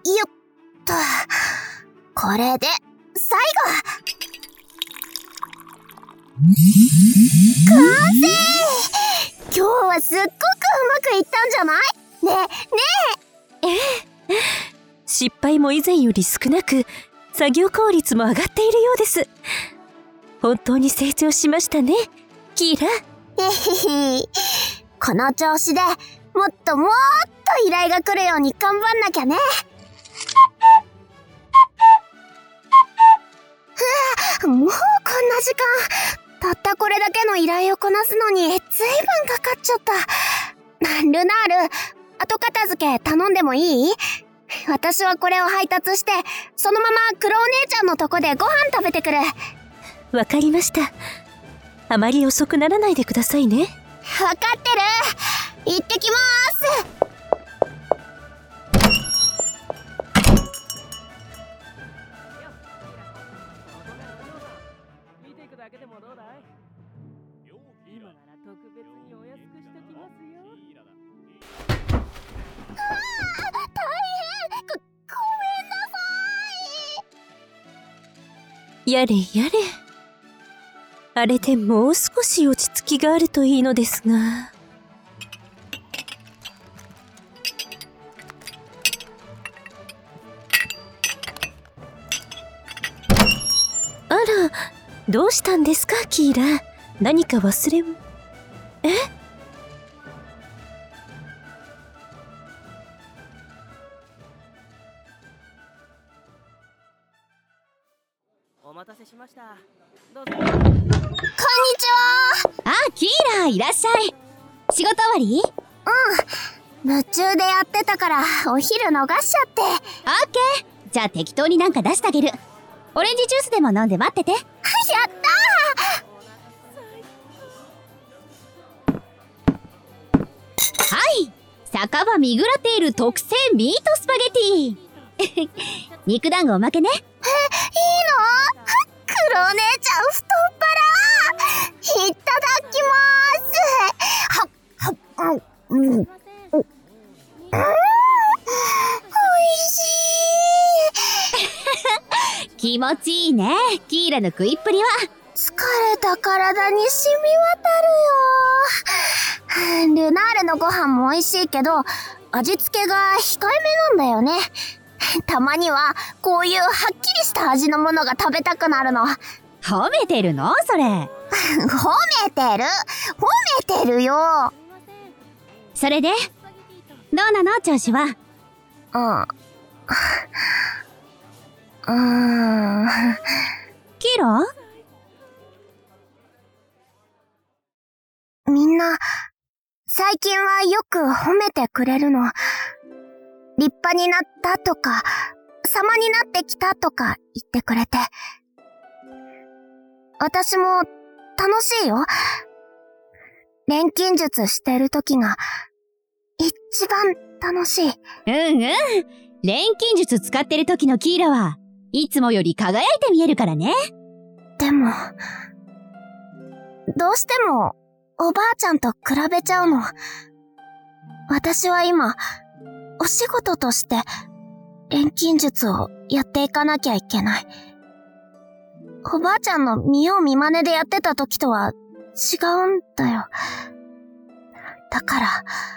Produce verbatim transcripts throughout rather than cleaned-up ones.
よっと。これで、最後完成。今日はすっごくうまくいったんじゃない？ねえ、ねえ。ええ。失敗も以前より少なく、作業効率も上がっているようです。本当に成長しましたね、キーラ。 へへへ。この調子でもっともっと依頼が来るように頑張んなきゃね。ふぅ、もうこんな時間。たったこれだけの依頼をこなすのにずいぶんかかっちゃった。ルナール、後片付け頼んでもいい？私はこれを配達して、そのままクロお姉ちゃんのとこでご飯食べてくる。 わかりました。あまり遅くならないでくださいね。 わかってる。行ってきまーす。 見ていくだけでもどうだい？今なら特別にお安くしときますよ。 ああ、大変。ご、ごめんなさい。やれやれ。あれでもう少し落ち着きがあるといいのですが。あら、どうしたんですか、キーラ。何か忘れも。え？ お待たせしました。どうぞ。 こんにちは。 あ、キーラ、いらっしゃい。仕事終わり？ うん。夢中でやってたからお昼逃しちゃって。 オッケー。じゃあ適当になんか出してあげる。オレンジジュースでも飲んで待ってて。やったー。はい。酒場ミグラテール特製ミートスパゲティ肉団子おまけね。え、いいの？ クロお姉ちゃん太っ腹。いただきまーす。はっ、はっ、うん、うん。うん、おいしい気持ちいいね、キーラの食いっぷりは。 疲れた体に染み渡るよ。ルナールのご飯も美味しいけど、味付けが控えめなんだよね。たまにはこういうはっきりした味のものが食べたくなるの。 褒めてるのそれ。 褒めてる褒めてるよ。 それでどうなの調子は。 うんうーん。 キラ？ みんな、最近はよく褒めてくれるの。立派になったとか、様になってきたとか言ってくれて。私も楽しいよ。錬金術してる時が、一番楽しい。 うんうん。錬金術使ってる時のキーラはいつもより輝いて見えるからね。 でも、どうしてもおばあちゃんと比べちゃうの。私は今、お仕事として錬金術をやっていかなきゃいけない。おばあちゃんの見よう見まねでやってた時とは違うんだよ。だから、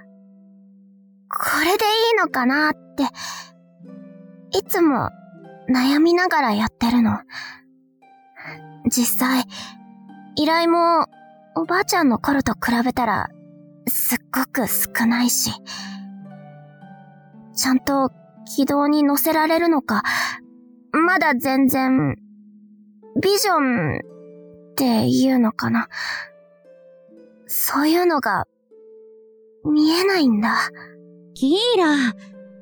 これでいいのかなって、いつも悩みながらやってるの。実際、依頼もおばあちゃんの頃と比べたらすっごく少ないし、ちゃんと軌道に乗せられるのか、まだ全然、ビジョンっていうのかな。そういうのが見えないんだ。 キーラ。も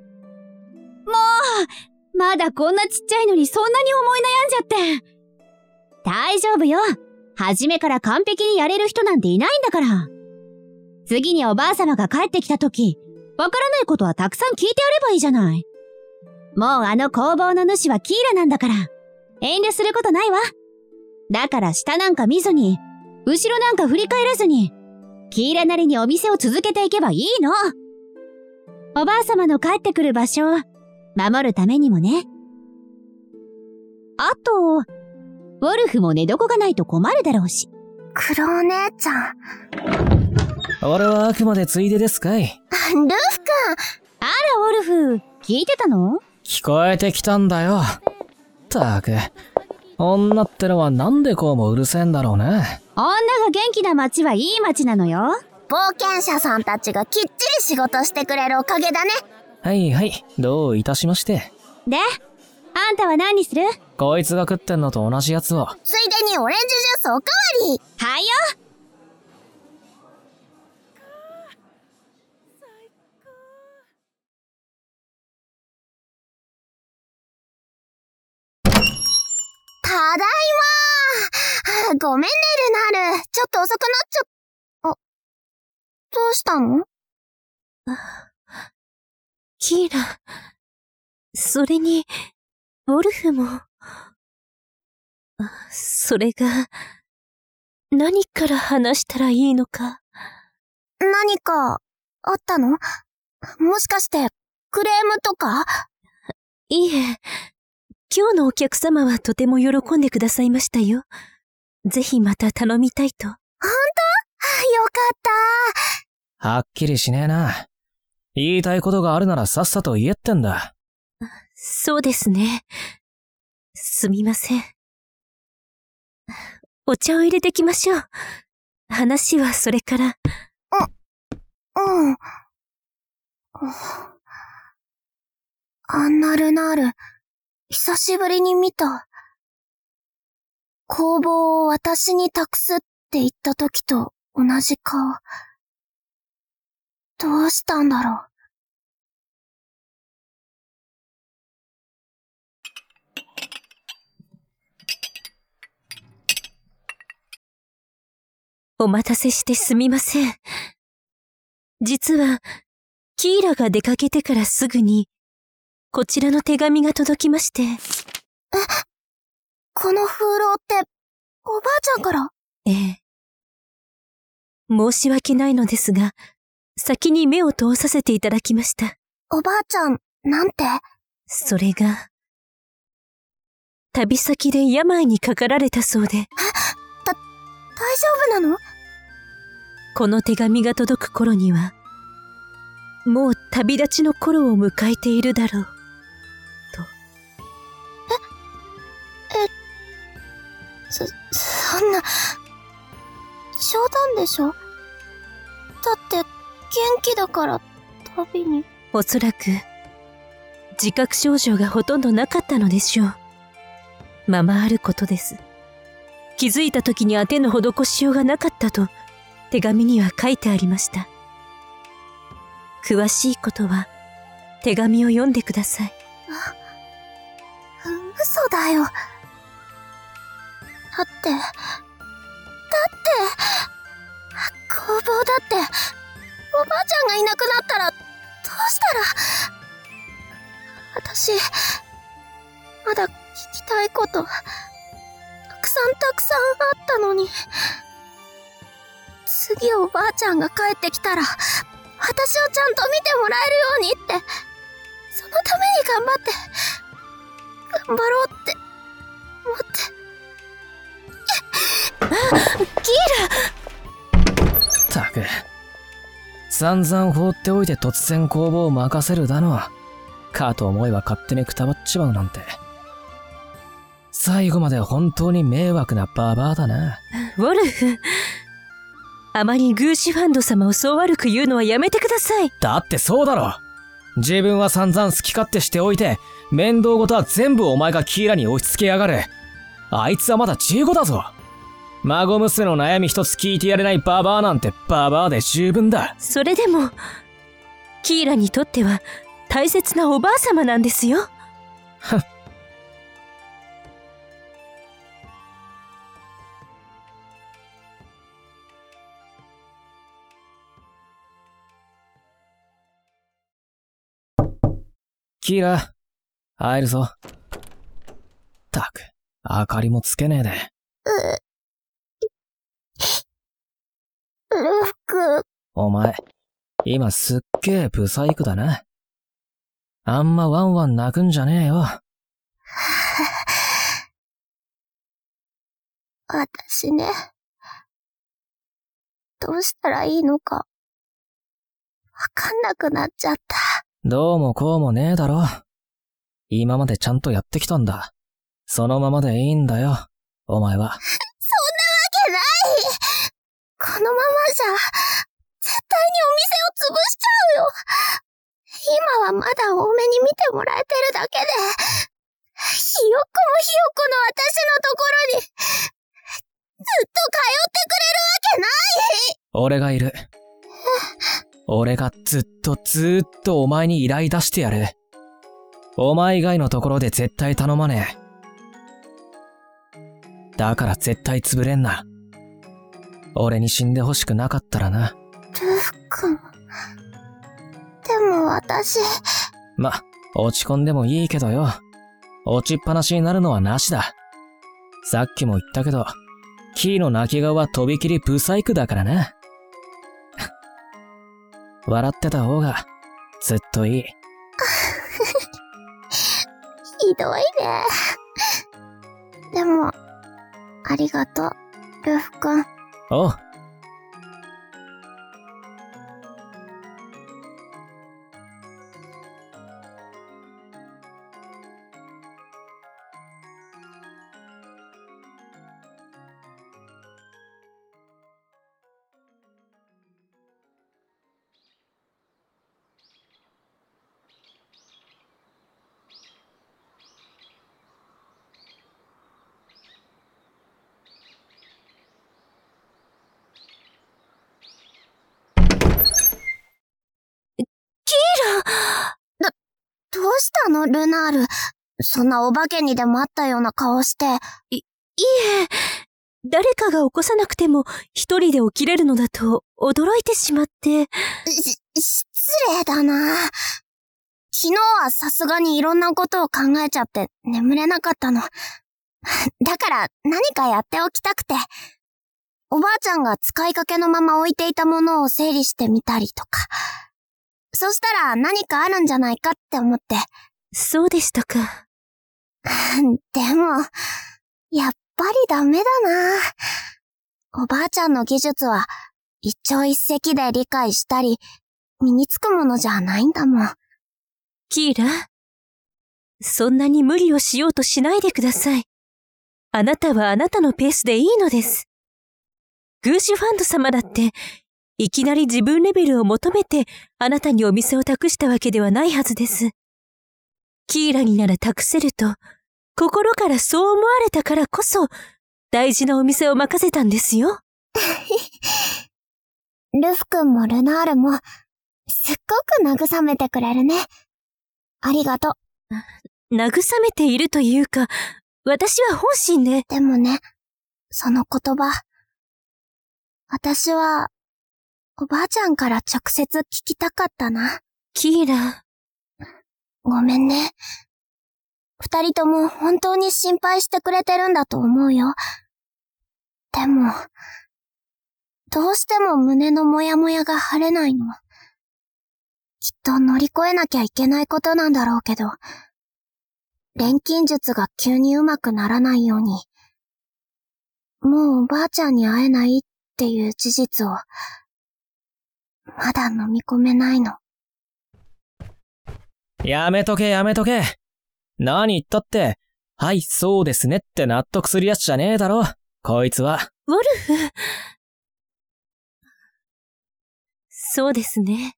う、まだこんなちっちゃいのにそんなに思い悩んじゃって。大丈夫よ。初めから完璧にやれる人なんていないんだから。次におばあ様が帰ってきた時、わからないことはたくさん聞いてやればいいじゃない。もうあの工房の主はキーラなんだから、遠慮することないわ。だから下なんか見ずに、後ろなんか振り返らずに、キーラなりにお店を続けていけばいいの。おばあ様の帰ってくる場所、 守るためにもね。あと、ウォルフも寝床がないと困るだろうし。 クロお姉ちゃん。 俺はあくまでついでですかい。 ルフ君。 あら、ウォルフ、聞いてたの？ 聞こえてきたんだよ。ったく、女ってのはなんでこうもうるせえんだろうね。 女が元気な街はいい街なのよ。 冒険者さんたちがきっちり仕事してくれるおかげだね。 はいはい、どういたしまして。 で、あんたは何にする？ こいつが食ってんのと同じやつを。 ついでにオレンジジュースおかわり。 はいよ。 ただいまー。ごめんね、ルナール。ちょっと遅くなっちゃっ、あ、どうしたの？ キーラ、それに、ウォルフも、それが、何から話したらいいのか。 何か、あったの？もしかして、クレームとか？ いえ、今日のお客様はとても喜んでくださいましたよ。ぜひまた頼みたいと。 ほんと？よかった。 はっきりしねえな。言いたいことがあるならさっさと言えってんだ。 そうですね。すみません。お茶を入れてきましょう。話はそれから。 うん。あんなルナール、久しぶりに見た。工房を私に託すって言った時と同じ顔。どうしたんだろう。 お待たせしてすみません。実は、キーラが出かけてからすぐに、こちらの手紙が届きまして。え？ この風浪って、おばあちゃんから？ ええ。申し訳ないのですが、先に目を通させていただきました。 おばあちゃん、なんて？ それが、旅先で病にかかられたそうで。 た、大丈夫なの？ この手紙が届く頃には、もう旅立ちの頃を迎えているだろう、と。 え、え、そ、そんな、冗談でしょ？だって、元気だから、旅に。 おそらく、自覚症状がほとんどなかったのでしょう。ままあることです。気づいた時に当ての施しようがなかったと、手紙には書いてありました。詳しいことは、手紙を読んでください。 あ、嘘だよ。だって、だって、工房だって、おばあちゃんがいなくなったら、どうしたら。私、まだ聞きたいこと、たくさんたくさんあったのに。次おばあちゃんが帰ってきたら、私をちゃんと見てもらえるようにって、そのために頑張って、頑張ろうって思って。 キーラ！ ったく、散々放っておいて突然工房を任せるだの、かと思えば勝手にくたばっちまうなんて。最後まで本当に迷惑なババアだな。 ウォルフ、あまりグーシュファンド様をそう悪く言うのはやめてください。 だってそうだろ。自分は散々好き勝手しておいて、面倒事は全部お前がキーラに押し付けやがる。あいつはまだじゅうごだぞ。孫娘の悩み一つ聞いてやれないババアなんてババアで十分だ。 それでも、キーラにとっては大切なおばあ様なんですよ。 ふん。キーラ、入るぞ。ったく、明かりもつけねえで。 ルフ君。 お前、今すっげえブサイクだな。 あんまワンワン泣くんじゃねえよ。 私ね。どうしたらいいのか、わかんなくなっちゃった。 どうもこうもねえだろ。今までちゃんとやってきたんだ。そのままでいいんだよ、お前は。 そんなわけない。このままじゃ、絶対にお店を潰しちゃうよ。今はまだ多めに見てもらえてるだけで、ひよっこもひよっこの私のところに、ずっと通ってくれるわけない。 俺がいる。俺がずっとずーっとお前に依頼出してやる。お前以外のところで絶対頼まねえ。だから絶対潰れんな。俺に死んでほしくなかったらな。 ルフ君。でも私。 ま、落ち込んでもいいけどよ。落ちっぱなしになるのはなしだ。さっきも言ったけど、キーの泣き顔はとびきりブサイクだからな。笑ってた方がずっといい。 ひどいね。でも、ありがとう、ルフ君。 おう。 どうしたの、ルナール。そんなお化けにでもあったような顔して。 い、いえ、誰かが起こさなくても一人で起きれるのだと驚いてしまって。 し、失礼だな。昨日はさすがにいろんなことを考えちゃって眠れなかったの。だから何かやっておきたくて。おばあちゃんが使いかけのまま置いていたものを整理してみたりとか。そしたら何かあるんじゃないかって思って。 そうでしたか。 でも、やっぱりダメだな。おばあちゃんの技術は一朝一夕で理解したり、身につくものじゃないんだもん。 キーラ、そんなに無理をしようとしないでください。あなたはあなたのペースでいいのです。グーシュファンド様だって、いきなり自分レベルを求めてあなたにお店を託したわけではないはずです。キーラになら託せると、心からそう思われたからこそ、大事なお店を任せたんですよ。 ルフ君もルナールも、すっごく慰めてくれるね。ありがとう。慰めているというか、私は本心で。 でもね、その言葉。私は、おばあちゃんから直接聞きたかったな。 キーラ。 ごめんね。二人とも本当に心配してくれてるんだと思うよ。でも、どうしても胸のモヤモヤが晴れないの。きっと乗り越えなきゃいけないことなんだろうけど、錬金術が急にうまくならないように、もうおばあちゃんに会えないっていう事実を、まだ飲み込めないの。 やめとけやめとけ。何言ったって、はいそうですねって納得するやつじゃねえだろ、こいつは。 ウォルフ。そうですね。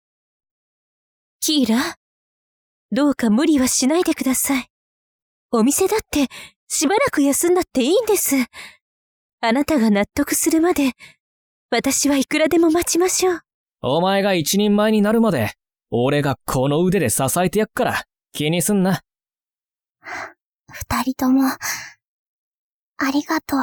キーラ、どうか無理はしないでください。お店だってしばらく休んだっていいんです。あなたが納得するまで、私はいくらでも待ちましょう。 お前が一人前になるまで、俺がこの腕で支えてやっから、気にすんな。 二人とも、ありがとう。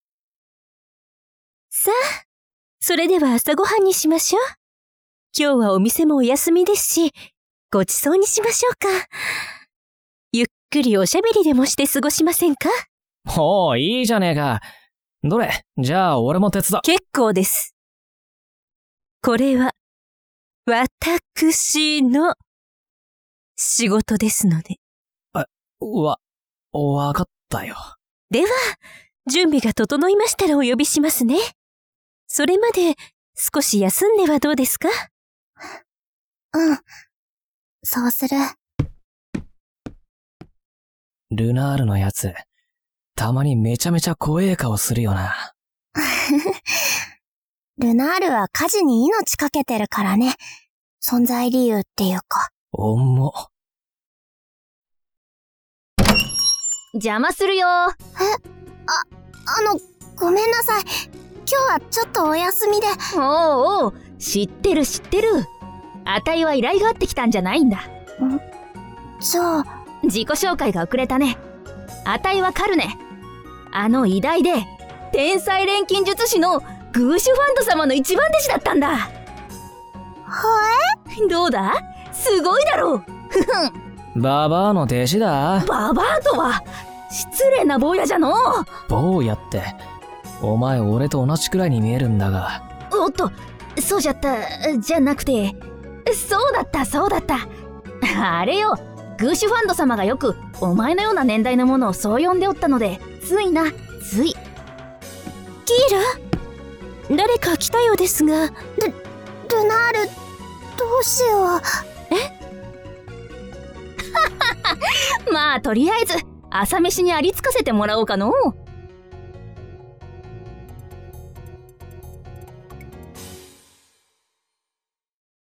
さあ、それでは朝ごはんにしましょう。今日はお店もお休みですし、ごちそうにしましょうか。ゆっくりおしゃべりでもして過ごしませんか？ ほう、いいじゃねえか。どれ、じゃあ俺も手伝う。 結構です。これは、私の仕事ですので。 わ、わかったよ。 では、準備が整いましたらお呼びしますね。それまで少し休んではどうですか？ うん。そうする。 ルナールのやつ、たまにめちゃめちゃ怖え顔するよな。 ルナールは家事に命かけてるからね。存在理由っていうか。 重っ。 邪魔するよ。 え、あ、あの、ごめんなさい。今日はちょっとお休みで。 おうおう、知ってる知ってる。あたいは依頼があってきたんじゃないんだ。んじゃあ。 自己紹介が遅れたね。あたいはカルネ。あの偉大で、天才錬金術師のグーシュファンド様の一番弟子だったんだ。 はえ？どうだ？すごいだろう。ふふん。 ババアの弟子だ。 ババアとは失礼な坊やじゃの。 坊やって、お前俺と同じくらいに見えるんだが。 おっと、そうじゃった、じゃなくて、そうだったそうだった。あれよ、グーシュファンド様がよくお前のような年代のものをそう呼んでおったので、ついな、つい。 ギーラ？誰か来たようですが。ル、 ルナール、どうしよう。 まあとりあえず朝飯にありつかせてもらおうかのう。